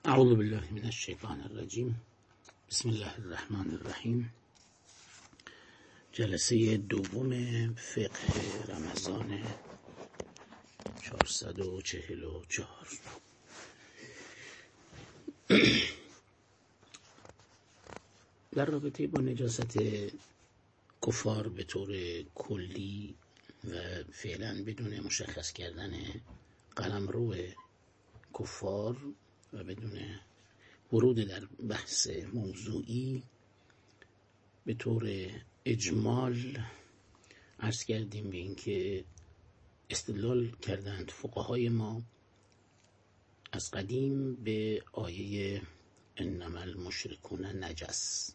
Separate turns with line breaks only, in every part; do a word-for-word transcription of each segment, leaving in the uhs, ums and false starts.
اعوذ بالله من الشیطان الرجیم. بسم الله الرحمن الرحیم. جلسه دوم فقه رمضان چهارصد و چهل و چهار. در رابطه با نجاست کفار به طور کلی و فعلا بدون مشخص کردن قلمرو کفار و بدون ورود در بحث موضوعی، به طور اجمال عرض کردیم به این که استدلال کردند فقهای ما از قدیم به آیه انما المشرکون نجس،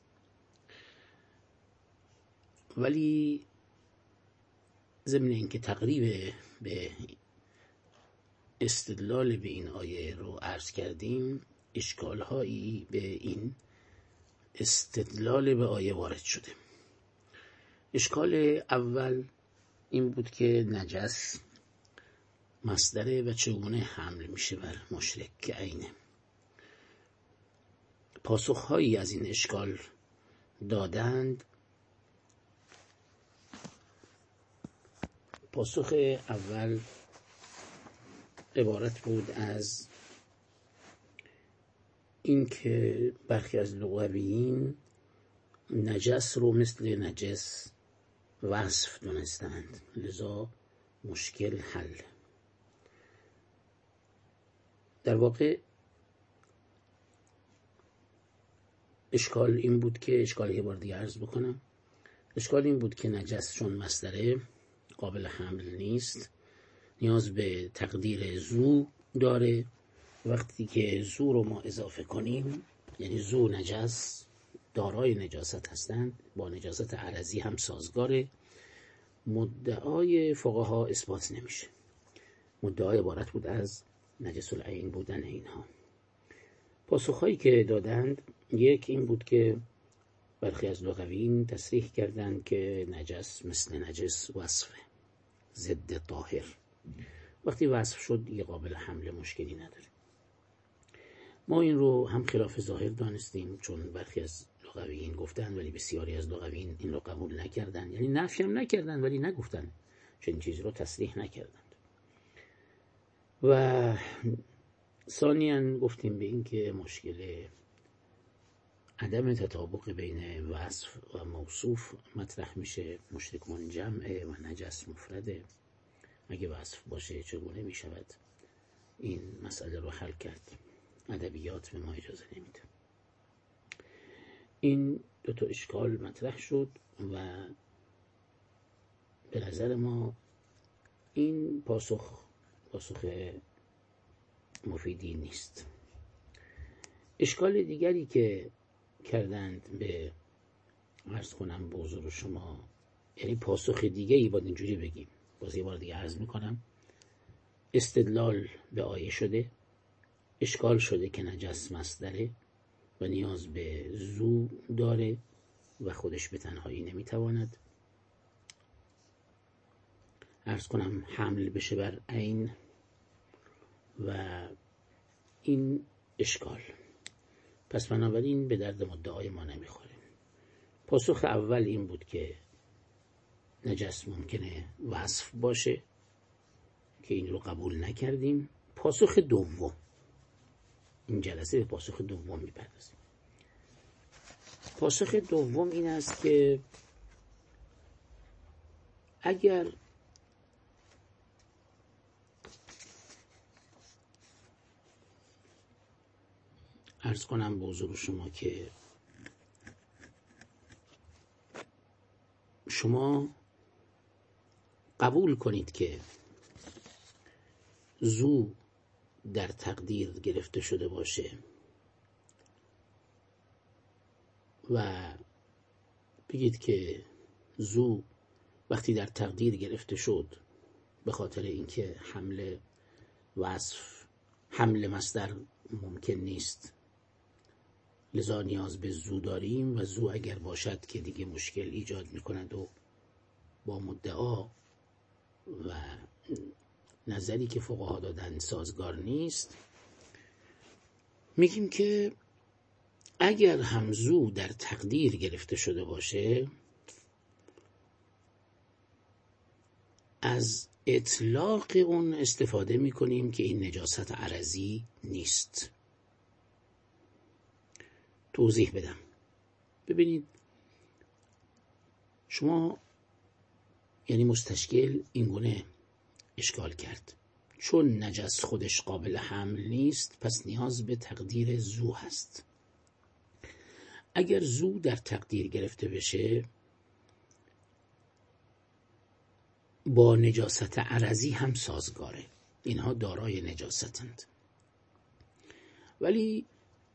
ولی ضمن اینکه تقریب به استدلال به این آیه رو عرض کردیم، اشکال هایی به این استدلال به آیه وارد شده. اشکال اول این بود که نجس مصدره و چگونه حمل میشه بر مشرک که عینه. پاسخ هایی از این اشکال دادند. پاسخ اول عبارت بود از اینکه برخی از لغویین نجس رو مثل نجس وصف دونستند، لذا مشکل حل. در واقع اشکال این بود که اشکال یه بار دیگه عرض بکنم اشکال این بود که نجس چون مصدره قابل حمل نیست، نیاز به تقدیر زو داره. وقتی که زو رو ما اضافه کنیم، یعنی زو نجس دارای نجاست هستند، با نجاست عرضی هم سازگاره، مدعای فقها اثبات نمیشه. مدعای عبارت بود از نجس العین بودن اینها. پاسخهایی که دادند، یک این بود که برخی از لغویین تصریح کردند که نجس مثل نجس وصفه، ضد طاهر. وقتی وصف شد یه قابل حمل مشکلی نداره. ما این رو هم خلاف ظاهر دانستیم، چون برخی از لغویین گفتن ولی بسیاری از لغویین این رو قبول نکردن، یعنی نفی هم نکردن ولی نگفتن، چنین چیزی رو تصریح نکردند. و ثانیاً گفتیم به این که مشکل عدم تطابق بین وصف و موصوف مطرح میشه. مشرکون جمعه و نجس مفرده. اگه وصف باشه چگونه میشود این مسئله رو حل کرد؟ ادبیات به ما اجازه نمیده. این دو تا اشکال مطرح شد و به نظر ما این پاسخ پاسخ مفیدی نیست. اشکال دیگری که کردند به عرض کنم به حضور شما، یعنی پاسخ دیگه ای باید اینجوری بگیم، باز یه بار دیگه عرض میکنم، استدلال به آیه شده، اشکال شده که نجس مصدره و نیاز به زو داره و خودش به تنهایی نمیتواند عرض کنم حمل بشه بر عین، و این اشکال پس بنابراین به درد مدعای ما نمیخوره. پاسخ اول این بود که نجس ممکنه وصف باشه که این رو قبول نکردیم. پاسخ دوم، این جلسه به پاسخ دوم میپردازیم. پاسخ دوم این است که اگر عرض کنم به حضور شما که شما قبول کنید که زو در تقدیر گرفته شده باشه و بگید که زو وقتی در تقدیر گرفته شد به خاطر اینکه حمل وصف حمل مصدر ممکن نیست، لذا نیاز به زو داریم و زو اگر باشد که دیگه مشکل ایجاد میکند و با مدعا و نظری که فقها دادن سازگار نیست، میگیم که اگر هم زو در تقدیر گرفته شده باشه، از اطلاق اون استفاده میکنیم که این نجاست عرضی نیست. توضیح بدم. ببینید شما، یعنی مستشکل اینگونه اشکال کرد، چون نجس خودش قابل حمل نیست پس نیاز به تقدیر زو هست. اگر زو در تقدیر گرفته بشه با نجاست عرضی هم سازگاره، اینها دارای نجاستند. ولی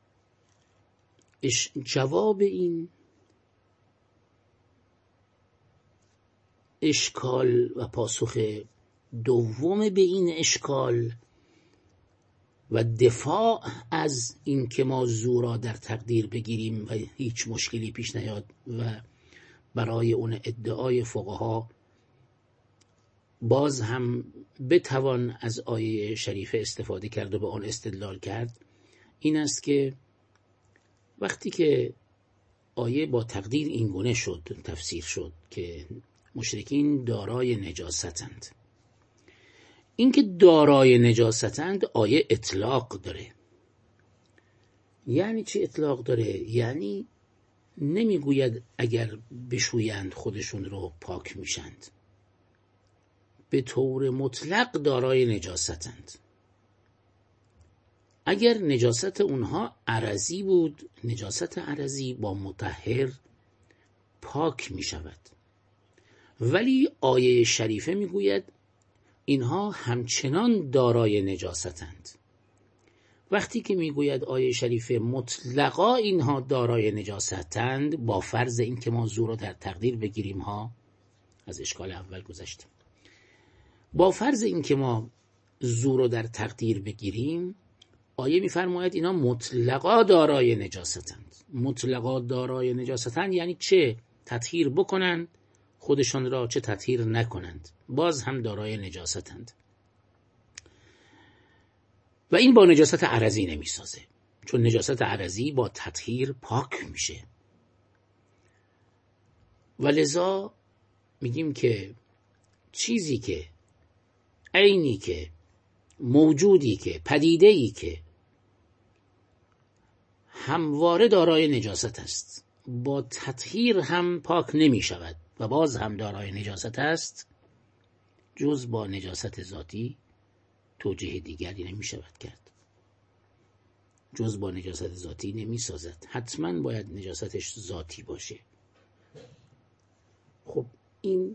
جواب این اشکال و پاسخ دوم به این اشکال و دفاع از این که ما زو را در تقدیر بگیریم و هیچ مشکلی پیش نیاد و برای اون ادعای فقها باز هم بتوان از آیه شریفه استفاده کرد و به آن استدلال کرد، این است که وقتی که آیه با تقدیر اینگونه شد تفسیر شد که مشرکین دارای نجاستند، این که دارای نجاستند آیه اطلاق داره. یعنی چی اطلاق داره؟ یعنی نمیگوید اگر بشویند خودشون رو پاک میشند، به طور مطلق دارای نجاستند. اگر نجاست اونها عرضی بود، نجاست عرضی با مطهر پاک می شود. ولی آیه شریفه می گوید اینها همچنان دارای نجاستند. وقتی که می گوید آیه شریفه مطلقا اینها دارای نجاستند، با فرض این که ما زو را در تقدیر بگیریم، ها از اشکال اول گذشتیم، با فرض این که ما زو را در تقدیر بگیریم، آیه می‌فرماید اینا مطلقا دارای نجاستند. مطلقا دارای نجاستند یعنی چه تطهیر بکنند خودشان را، چه تطهیر نکنند، باز هم دارای نجاستند. و این با نجاست عرضی نمی‌سازه، چون نجاست عرضی با تطهیر پاک میشه. و لذا میگیم که چیزی که عینی که موجودی که پدیده‌ای که همواره دارای نجاست است، با تطهیر هم پاک نمی شود و باز هم دارای نجاست است، جز با نجاست ذاتی توجیه دیگری نمی شود کرد. جز با نجاست ذاتی نمی سازد، حتما باید نجاستش ذاتی باشه. خب این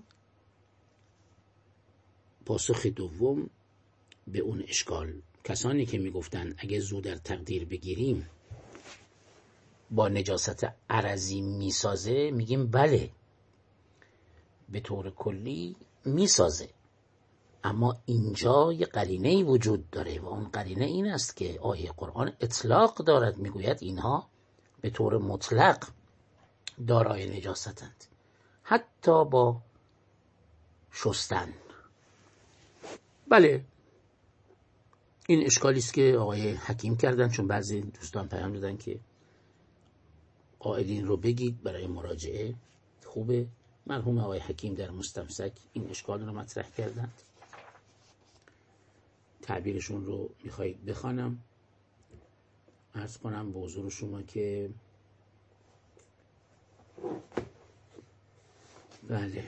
پاسخ دوم به اون اشکال. کسانی که میگفتن اگه زو در تقدیر بگیریم با نجاست عرضی میسازه، میگیم بله به طور کلی میسازه، اما اینجا یه قرینه‌ای وجود داره و اون قرینه این است که آیه قرآن اطلاق دارد، میگوید اینها به طور مطلق دارای نجاستند، حتی با شستن. بله این اشکالی است که آقای حکیم کردن، چون بعضی دوستان پیام دادن که قائلین رو بگید برای مراجعه. خوبه، مرحوم آقای حکیم در مستمسک این اشکال رو مطرح کردند. تعبیرشون رو میخواید بخوانم. عرض کنم به حضور شما که بله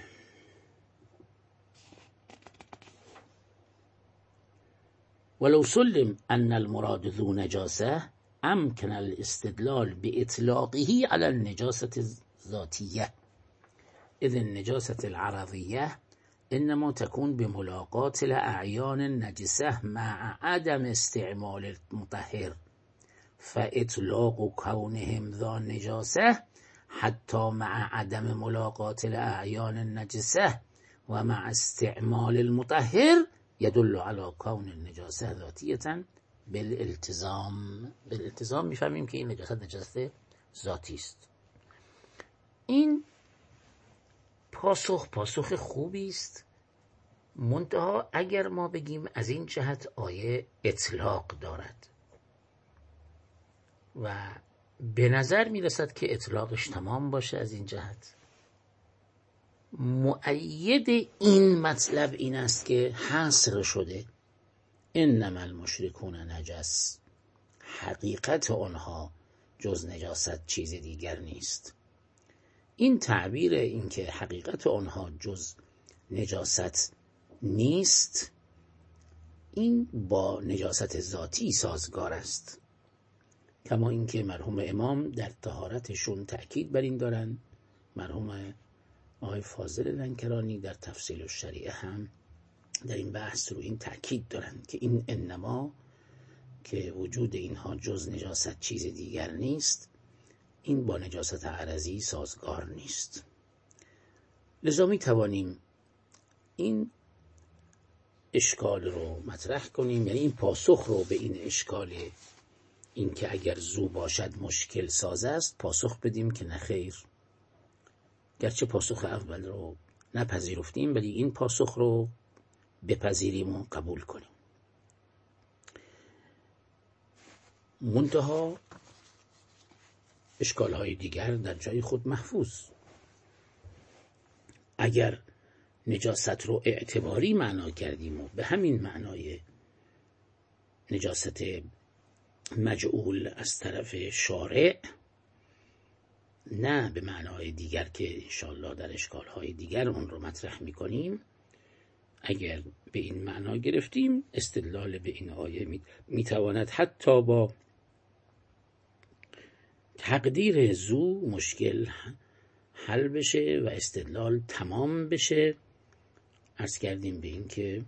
ولو سلم ان المراد ذو نجاسه امکن الاستدلال باطلاقه على النجاسة الذاتية، اذ النجاسة العرضية انما تكون بملاقات الاعيان النجسة مع عدم استعمال المطهر، فاطلاق كونهم ذا نجاسة حتى مع عدم ملاقات الاعيان النجسة ومع استعمال المطهر يدل على كون النجاسة ذاتية بالالتزام. بالالتزام میفهمیم که این نجاست نجاست ذاتی است. این پاسخ پاسخ خوبی است، منتها اگر ما بگیم از این جهت آیه اطلاق دارد، و به نظر می رسد که اطلاقش تمام باشه. از این جهت مؤید این مطلب این است که حصر شده انما المشرکون نجس، حقیقت آنها جز نجاست چیز دیگر نیست. این تعبیر این که حقیقت آنها جز نجاست نیست، این با نجاست ذاتی سازگار است، کما اینکه مرحوم امام در طهارتشون تأکید بر این دارن. مرحوم آقای فاضل لنکرانی در تفصیل الشریعه هم در این بحث رو این تأکید دارن که این انما که وجود اینها جز نجاست چیز دیگر نیست، این با نجاست عرضی سازگار نیست. لذا می توانیم این اشکال رو مطرح کنیم، یعنی این پاسخ رو به این اشکال این که اگر زو باشد مشکل ساز است پاسخ بدیم که نخیر. گرچه پاسخ اول رو نپذیرفتیم ولی این پاسخ رو بپذیریم و قبول کنیم. منتها اشکال‌های دیگر در جای خود محفوظ. اگر نجاست رو اعتباری معنا کردیم و به همین معنای نجاست مجعول از طرف شارع، نه به معنای دیگر که انشاءالله در اشکال‌های دیگر اون رو مطرح می‌کنیم، اگر به این معنا گرفتیم استدلال به این آیه میتواند حتی با تقدیر زو مشکل حل بشه و استدلال تمام بشه. عرض کردیم به این که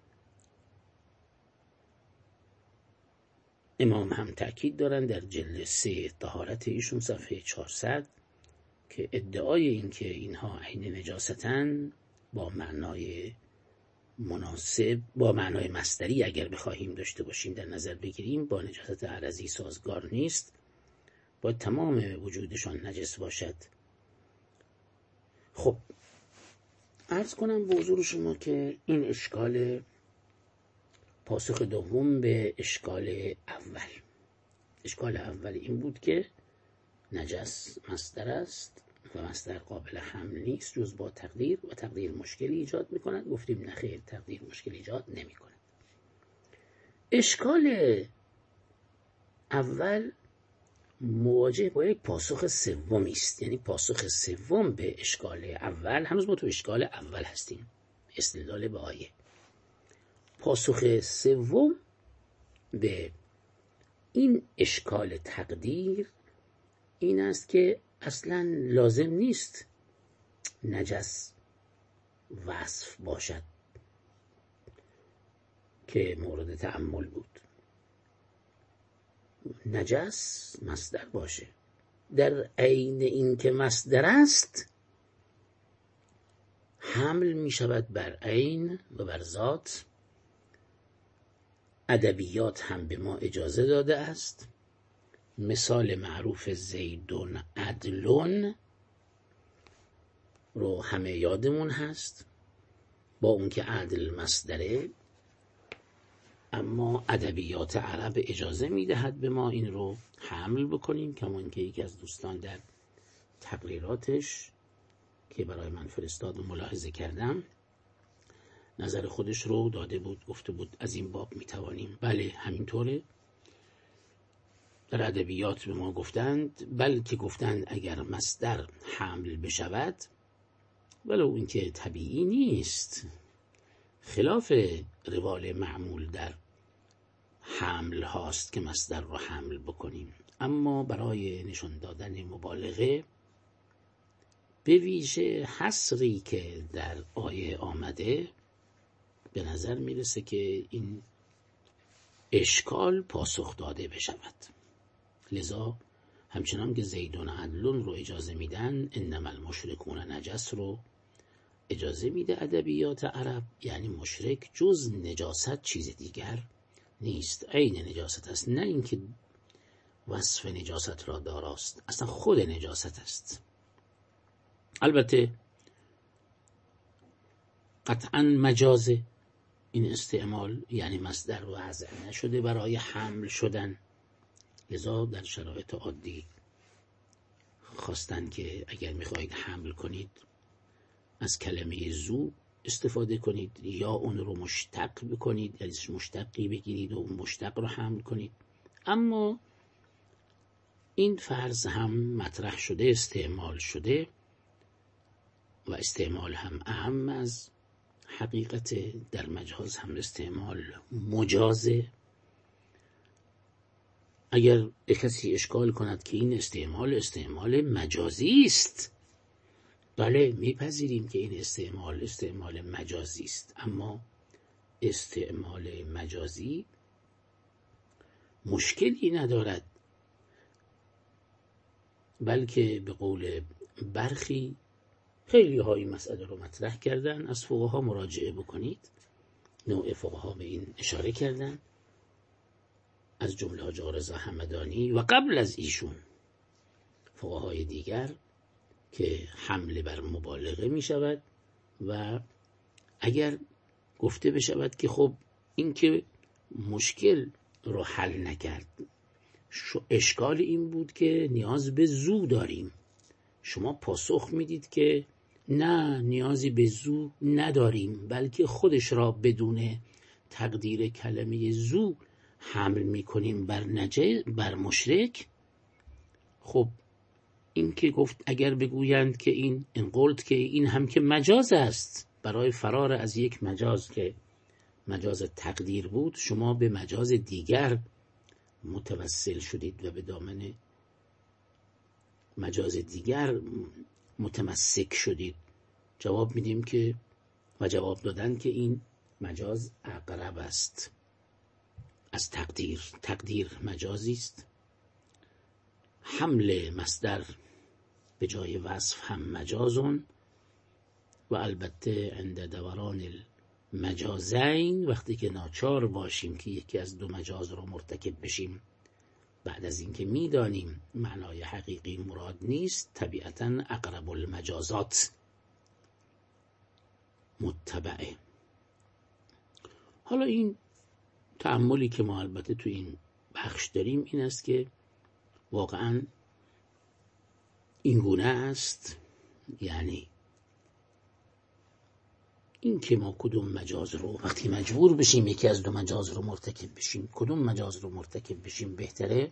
امام هم تأکید دارن در جلد سه طهارت ایشون صفحه چهارصد که ادعای این که اینها عین نجاستن با معنای مناسب، با معنای مصدری اگر بخواهیم داشته باشیم در نظر بگیریم، با نجاست عرضی سازگار نیست، باید تمام وجودشان نجس باشد. خب عرض کنم به حضور شما که این اشکال پاسخ دوم به اشکال اول. اشکال اول این بود که نجس مصدر است و مصدر قابل حمل نیست جز با تقدیر و تقدیر مشکلی ایجاد میکند. گفتیم نخیر، تقدیر مشکل ایجاد نمیکند. اشکال اول مواجه با یک پاسخ سومی است، یعنی پاسخ سوم به اشکال اول. هنوز ما تو اشکال اول هستیم، استدلال به آیه. پاسخ سوم به این اشکال تقدیر این است که اصلا لازم نیست نجس وصف باشد که مورد تأمل بود. نجس مصدر باشه، در عین این که مصدر است حمل می شود بر عین و بر ذات. ادبیات هم به ما اجازه داده است. مثال معروف زیدون عدلون رو همه یادمون هست، با اون که عدل مصدره، اما ادبیات عرب اجازه میدهد به ما این رو حمل بکنیم. کمان که یکی از دوستان در تقریراتش که برای من فرستاد و ملاحظه کردم نظر خودش رو داده بود، گفته بود از این باب میتوانیم. بله همینطوره، در ادبیات به ما گفتند، بلکه گفتند اگر مصدر حمل بشود ولو اینکه طبیعی نیست، خلاف روال معمول در حمل هاست که مصدر رو حمل بکنیم، اما برای نشان دادن مبالغه به ویژه حصری که در آیه آمده به نظر میرسه که این اشکال پاسخ داده بشود. لذا همچنان که زیدون عدلون رو اجازه میدن، انما المشرکون نجس رو اجازه میده ادبیات عرب، یعنی مشرک جز نجاست چیز دیگر نیست، عین نجاست است، نه اینکه وصف نجاست را داراست، اصلا خود نجاست است. البته قطعا مجازه این استعمال، یعنی مصدر وضع نشده برای حمل شدن، لذا در شرایط عادی خواستن که اگر میخواهید حمل کنید از کلمه زو استفاده کنید یا اون رو مشتق بکنید، یعنی مشتقی بگیرید و اون مشتق رو حمل کنید. اما این فرض هم مطرح شده، استعمال شده و استعمال هم اهم از حقیقت. در مجاز هم استعمال مجازه. اگر کسی اشکال کند که این استعمال استعمال مجازی است، بله میپذیریم که این استعمال استعمال مجازی است، اما استعمال مجازی مشکلی ندارد، بلکه به قول برخی خیلی های مسئله رو مطرح کردن. از فقها مراجعه بکنید، نوع فقها به این اشاره کردن، از جمله حاج رضا همدانی و قبل از ایشون فقهای دیگر، که حمله بر مبالغه می شود و اگر گفته بشود که خب این که مشکل رو حل نکرد، اشکال این بود که نیاز به زو داریم، شما پاسخ میدید که نه، نیازی به زو نداریم، بلکه خودش را بدون تقدیر کلمه زو حمل میکنیم بر نجس، بر مشرک. خب این که گفت اگر بگویند که این این قلت که این هم که مجاز است، برای فرار از یک مجاز که مجاز تقدیر بود، شما به مجاز دیگر متوسل شدید و به دامن مجاز دیگر متمسک شدید. جواب میدیم که و جواب دادن که این مجاز اقرب است از تقدیر. تقدیر مجازی است، حمل مصدر به جای وصف هم مجازون، و البته عند دوران المجازین، وقتی که ناچار باشیم که یکی از دو مجاز رو مرتکب بشیم بعد از اینکه میدانیم معنای حقیقی مراد نیست، طبیعتاً اقرب المجازات متبعه. حالا این تأملی که ما البته تو این بخش داریم این است که واقعاً این گونه است، یعنی این که ما کدوم مجاز رو وقتی مجبور بشیم یکی از دو مجاز رو مرتکب بشیم، کدوم مجاز رو مرتکب بشیم بهتره،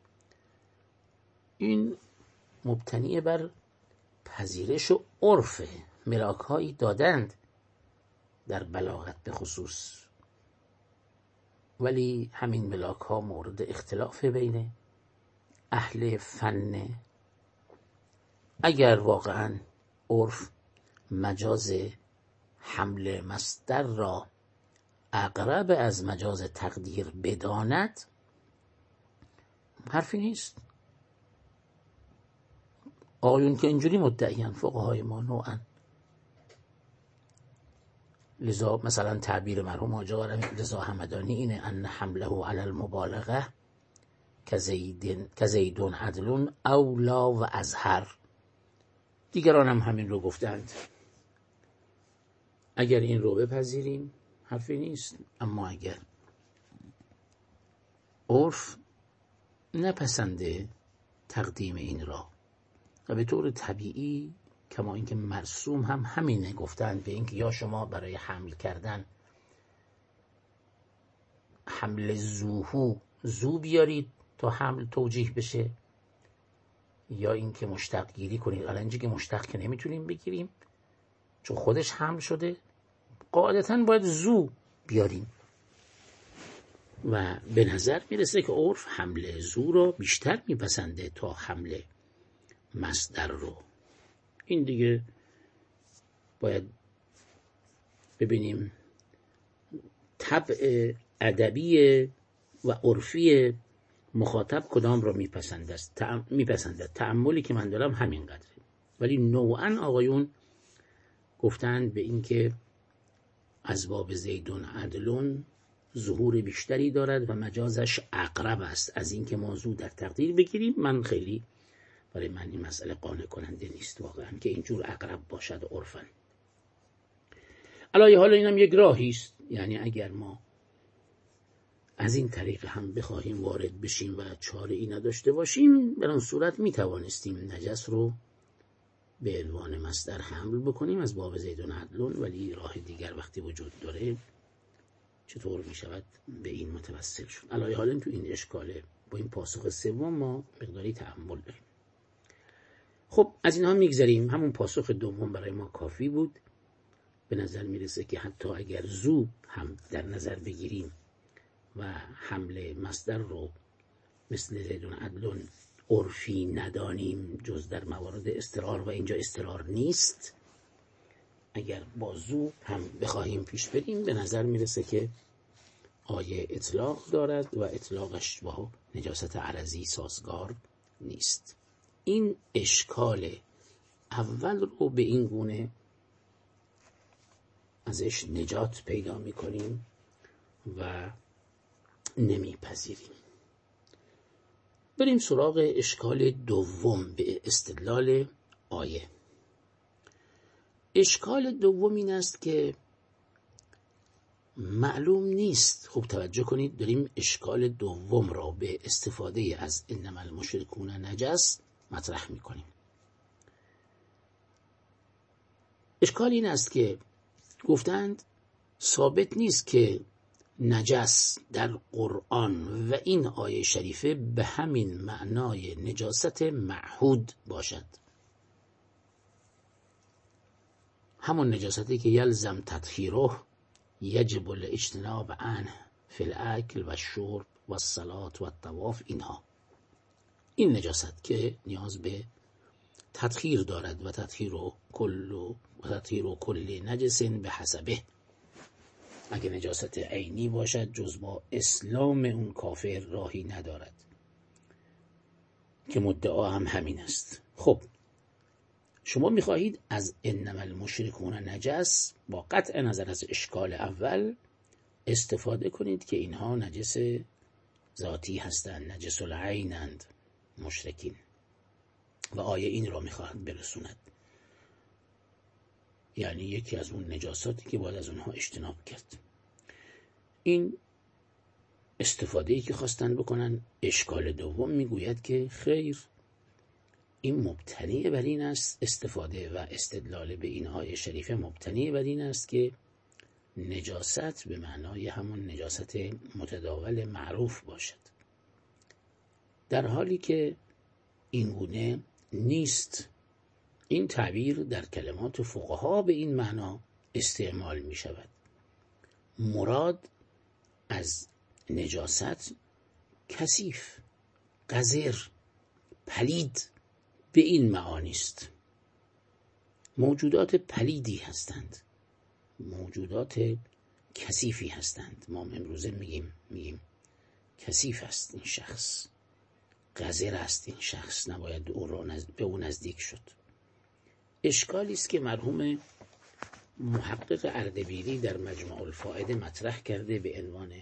این مبتنی بر پذیرش و عرف. ملاک هایی دادند در بلاغت به خصوص، ولی همین ملاک ها مورد اختلاف بین اهل فن. اگر واقعا عرف مجاز حمل مصدر را اقرب از مجاز تقدیر بداند، حرفی نیست. آقایون که اینجوری مدعیان، فقهای ما نوعا. لذا مثلا تعبیر مرحوم حاج رضا همدانی اینه: ان حمله علی المبالغه کزیدون عدلون اولا و ازهر. دیگران هم همین رو گفتند. اگر این رو بپذیریم حرفی نیست، اما اگر عرف نپسنده تقدیم این را و به طور طبیعی کما اینکه مرسوم هم همینه، گفتند به اینکه یا شما برای حمل کردن حمل زوهو زو بیارید تا حمل توجیه بشه، یا اینکه مشتق گیری کنید. الان اینجا که مشتق که نمیتونیم بگیریم چون خودش حمل شده، قاعدتاً باید زو بیاریم و به نظر میرسه که عرف حمل زو رو بیشتر میپسنده تا حمل مصدر رو. این دیگه باید ببینیم طبع ادبی و عرفی مخاطب کدام رو میپسنده است. تعم... میپسنده. تأملی که من دارم همین قدره، ولی نوعاً آقایون گفتند به این که از باب زیدون عدلون ظهور بیشتری دارد و مجازش اقرب است از این که موضوع در تقدیر بگیریم. من خیلی برای من این مسئله قانع کننده نیست واقعا که اینجور اقرب باشد عرفاً. علاوه حالا اینم یک راهی است، یعنی اگر ما از این طریق هم بخواهیم وارد بشیم و چاره ای نداشته باشیم، در اون صورت می توانستیم نجس رو به عنوان مصدر حمل بکنیم از باب زیدون عدلون، ولی راه دیگر وقتی وجود داره چطور می شود به این متوسل شد؟ علی حال تو این اشکاله با این پاسخ سوم ما مقداری تأمل داریم. خب از اینها میگذریم. همون پاسخ دوم برای ما کافی بود. به نظر میرسه که حتی اگر زو هم در نظر بگیریم و حمل مصدر رو مثل زیدون عدلون عرفی ندانیم جز در موارد اضطرار و اینجا اضطرار نیست، اگر با زو هم بخواهیم پیش بریم به نظر میرسه که آیه اطلاق دارد و اطلاقش با نجاست عرضی سازگار نیست. این اشکال اول رو به این گونه ازش نجات پیدا میکنیم و نمیپذیریم. بریم سراغ اشکال دوم به استدلال آیه. اشکال دوم این است که معلوم نیست. خوب توجه کنید، داریم اشکال دوم را به استفاده از انما المشرکون نجس مطرح میکنیم. اشکال این است که گفتند ثابت نیست که نجس در قرآن و این آیه شریفه به همین معنای نجاست معهود باشد، همون نجاستی که یلزم تطهیره یجب الاجتناب عنه فی الاکل و الشرب و الصلاة و الطواف. اینها این نجاست که نیاز به تطهیر دارد و تطهیر و کل و تطهیر و کل نجس به حسبه. اگه نجاست عینی باشد جز با اسلام اون کافر راهی ندارد، که مدعا هم همین است. خب شما میخواهید از انما المشرکون نجس با قطع نظر از اشکال اول استفاده کنید که اینها نجس ذاتی هستند، نجس العینند مشرکین، و آیه این را میخواهد برسوند، یعنی یکی از اون نجاساتی که باید از اونها اجتناب کرد. این استفاده‌ای که خواستن بکنن. اشکال دوم میگوید که خیر، این مبتنی بر این است، استفاده و استدلال به این آیه شریفه مبتنی بر این است که نجاست به معنای همون نجاست متداول معروف باشد، در حالی که این گونه نیست. این تعبیر در کلمات فقها به این معنا استعمال می شود. مراد از نجاست کثیف، قذر، پلید به این معانی است. موجودات پلیدی هستند، موجودات کثیفی هستند. ما امروزه میگیم میگیم کثیف است این شخص، قذر است این شخص، نباید او را نزد... به او نزدیک شد. اشکالی است که مرحوم محقق اردبیلی در مجمع الفائده مطرح کرده به عنوان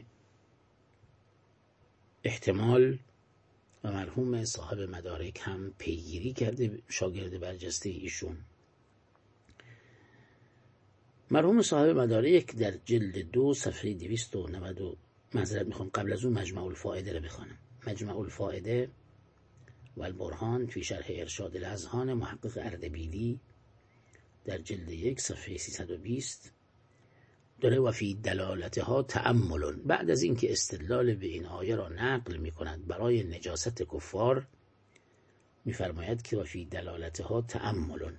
احتمال و مرحوم صاحب مدارک هم پیگیری کرده، شاگرد برجسته ایشون. مرحوم صاحب مدارک در جلد دو صفحه دویست و نود معذرت میخوام قبل از اون مجمع الفائده رو بخوانم. مجمع الفائده و البرهان فی شرح ارشاد الاذهان محقق اردبیلی در جلد یک صفحه سیصد و بیست داره و فی دلالتها تأمل. بعد از اینکه استدلال به این آیه را نقل میکند برای نجاست کفار، میفرماید که و فی دلالتها تأمل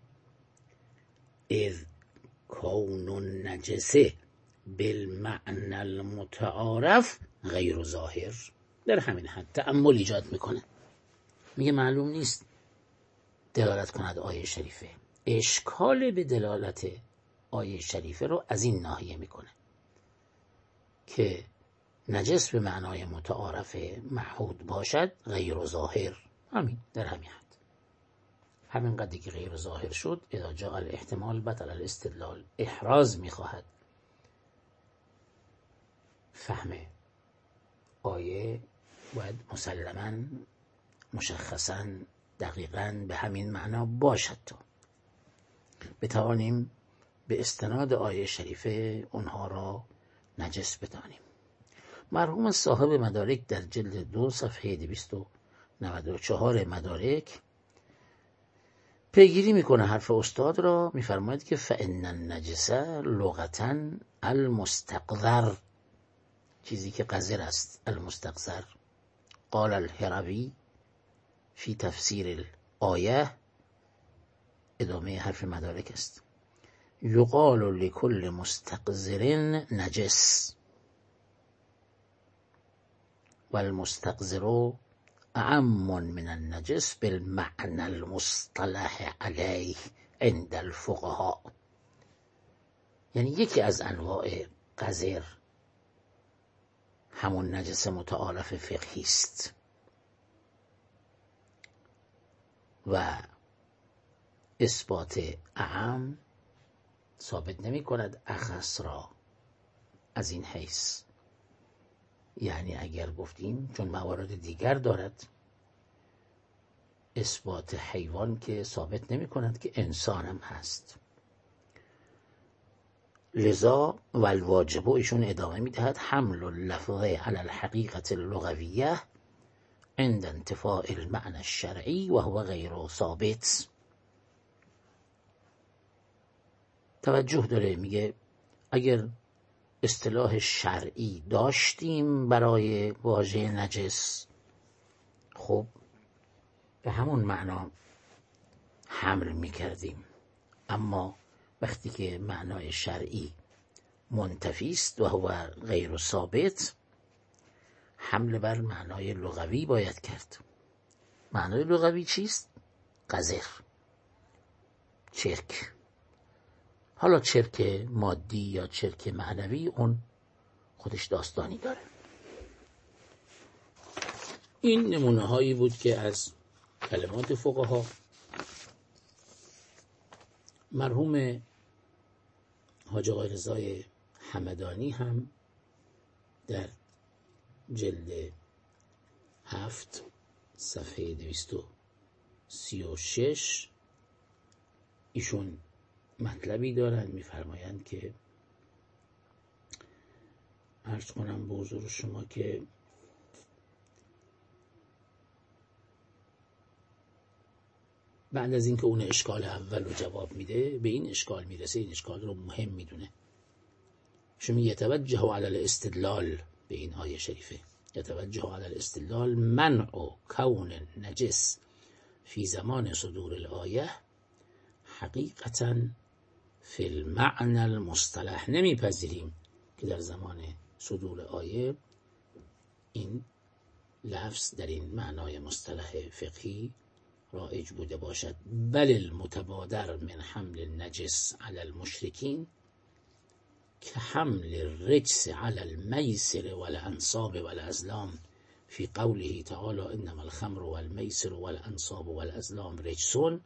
اذ کون النجسه بالمعنى المتعارف غیر ظاهر. در همین حد تأمل ایجاد میکنه، میگه معلوم نیست دلالت کند آیه شریفه. اشکال به دلالت آیه شریفه رو از این ناحیه میکنه که نجس به معنای متعارف معهود باشد غیر ظاهر. همین در همین حد، همین قدری که غیر ظاهر شد اذا جاء الاحتمال بطل الاستدلال. احراز میخواهد فهم آیه باید مسلماً مشخصاً دقیقاً به همین معنا باشد تا بتوانیم به استناد آیه شریفه اونها را نجس بدانیم. مرحوم صاحب مدارک در جلد دو صفحه دویست و نود و چهار مدارک پیگیری میکنه حرف استاد را، میفرماید که فإن النجس لغةً المستقذر، چیزی که قذر است، المستقذر. قال الهروی فی تفسیر الآیه، ادامه حرف مدارک است، یقال لکل مستقذر نجس والمستقذر اعم من النجس بالمعنى المصطلح علیه عند الفقهاء. یعنی یکی از انواع قذر همون نجس متعارف فقهی است و اثبات اعم ثابت نمی کند اخص را از این حیث. یعنی اگر گفتیم چون موارد دیگر دارد، اثبات حیوان که ثابت نمی کند که انسان هم هست. لذا و الواجب، ایشون ادامه می دهد، حمل اللفظه علی الحقیقت اللغویه عند انتفاء المعنى الشرعی و هو غیر ثابت. توجه داره، میگه اگر اصطلاح شرعی داشتیم برای واژه نجس، خب به همون معنا حمل میکردیم، اما وقتی که معنای شرعی منتفی است و هو غیر ثابت، حمل بر معنای لغوی باید کرد. معنای لغوی چیست؟ قذر، چرک. حالا چرک مادی یا چرک معنوی، اون خودش داستانی داره. این نمونه هایی بود که از کلمات فقها. مرحوم حاجی آقای رضای همدانی هم در جلد هفت صفحه دویست و سی و شش ایشون مطلبی دارن، میفرمایند که عرض کنم به حضور شما که بعد از اینکه اون اشکال اول رو جواب میده، به این اشکال میرسه، این اشکال رو مهم میدونه. شما یتوجه علی الاستدلال به این آیه شریفه، یتوجه علی الاستدلال منع کون نجس فی زمان صدور الآیه حقیقتاً فی المعنى المصطلح. نمیپذیریم که در زمان صدور آیه این لفظ در این معنای مصطلح فقهی رایج بوده باشد. بل المتبادر من حمل النجس علی المشرکین که حمل الرجس علی المیسر والانصاب والازلام فی قوله تعالی انما الخمر والمیسر والانصاب والازلام رجسون،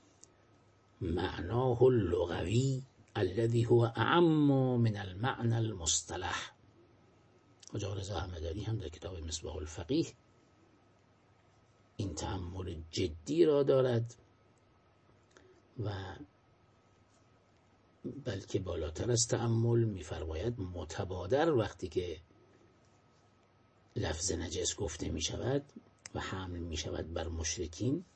معناه اللغوی الذي هو اعم من المعنى المصطلح. حاجی آقا رضا همدانی هم در کتاب مصباح الفقیه این تأمل جدی را دارد و بلکه بالاتر از تأمل می‌فرماید متبادر وقتی که لفظ نجس گفته می شود و حمل می شود بر مشرکین،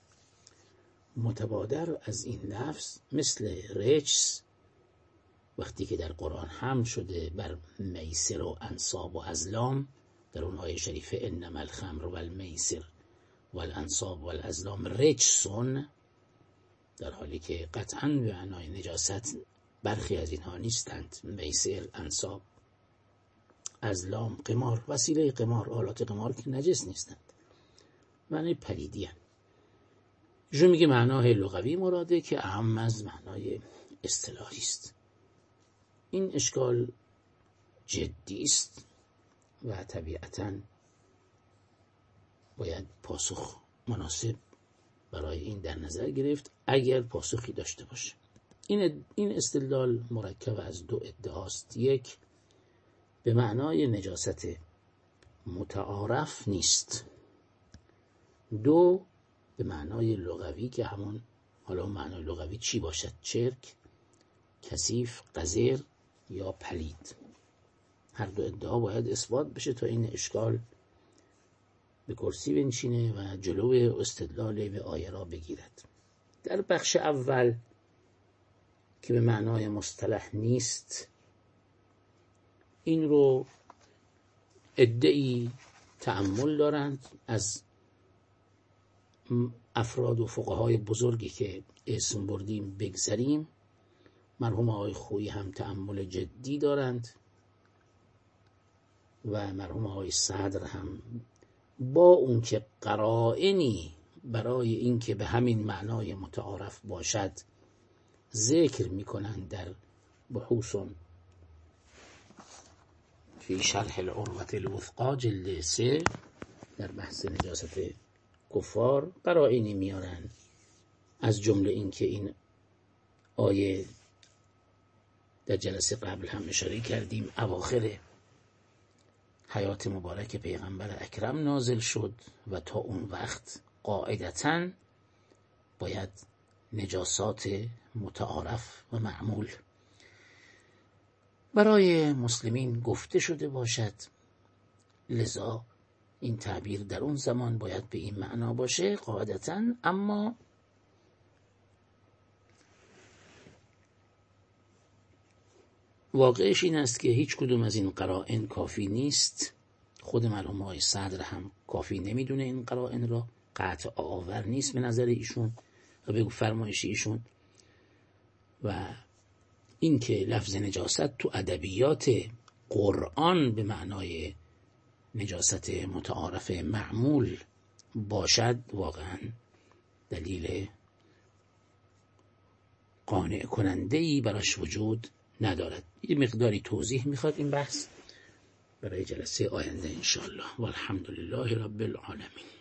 متبادر از این لفظ مثل رجس وقتی که در قرآن حمل شده بر میسر و انصاب و ازلام، در اون آیه شریفه انما الخمر والمیسر والانصاب والازلام رجسون، در حالی که قطعاً به معنای نجاست برخی از اینها نیستند. میسر، انصاب، ازلام، قمار، وسیله قمار، آلات قمار که نجس نیستند، معنی پلیدی هستند. جو میگه معنای لغوی مراده که اهم از معنای اصطلاحی است. این اشکال جدی است و طبیعتاً باید پاسخ مناسب برای این در نظر گرفت اگر پاسخی داشته باشه. این این استدلال مرکب از دو ادعاست. یک، به معنای نجاست متعارف نیست. دو، به معنای لغوی که همون، حالا معنای لغوی چی باشد، چرک، کثیف، قذر یا پلید، هر دو ادعا باید اثبات بشه تا این اشکال به کرسی بنشینه و جلو استدلال به آیه را بگیرد. در بخش اول که به معنای مصطلح نیست، این رو عده‌ای تأمل دارند از افراد و فقهای بزرگی که اسم بردیم بگذریم. مرحوم آقای خویی هم تأمل جدی دارند و مرحوم آقای صدر هم، با اون که قرائنی برای این که به همین معنای متعارف باشد ذکر میکنند در بحوث فی شرح العروة الوثقی جلد سه در بحث نجاست کفار قرائنی میارن، از جمله این که این آیه در جلسه قبل هم اشاره کردیم اواخر حیات مبارک پیغمبر اکرم نازل شد و تا اون وقت قاعدتاً باید نجاسات متعارف و معمول برای مسلمین گفته شده باشد، لذا این تعبیر در اون زمان باید به این معنا باشه قاعدتاً. اما واقعش این است که هیچ کدوم از این قرائن کافی نیست. خود مرحوم آقای صدر هم کافی نمیدونه این قرائن را، قطع آور نیست به نظر ایشون و بگو فرمایش ایشون. و این که لفظ نجاست تو ادبیات قرآن به معنای نجاست متعارف معمول باشد واقعا دلیل قانع کننده‌ای براش وجود ندارد. یه مقداری توضیح میخواد این بحث برای جلسه آینده انشاءالله. والحمدلله رب العالمین.